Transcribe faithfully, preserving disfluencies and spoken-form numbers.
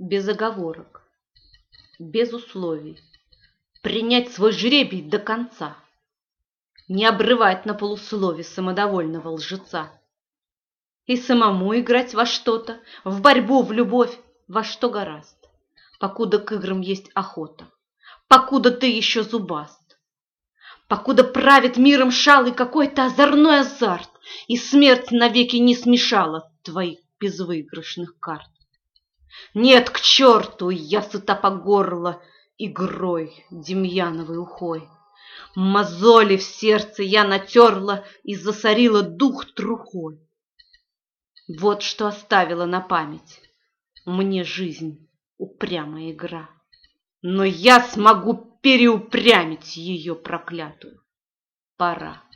без оговорок, без условий, принять свой жребий до конца, не обрывать на полуслове самодовольного лжеца и самому играть во что-то, в борьбу, в любовь, во что гораст, покуда к играм есть охота, покуда ты еще зубаст, покуда правит миром шалый какой-то озорной азарт, и смерть навеки не смешала твоих безвыигрышных карт. Нет, к черту, я сыта по горло игрой демьяновой ухой. Мозоли в сердце я натерла и засорила дух трухой. Вот что оставила на память мне жизнь упрямая игра. Но я смогу переупрямить ее проклятую. Пора.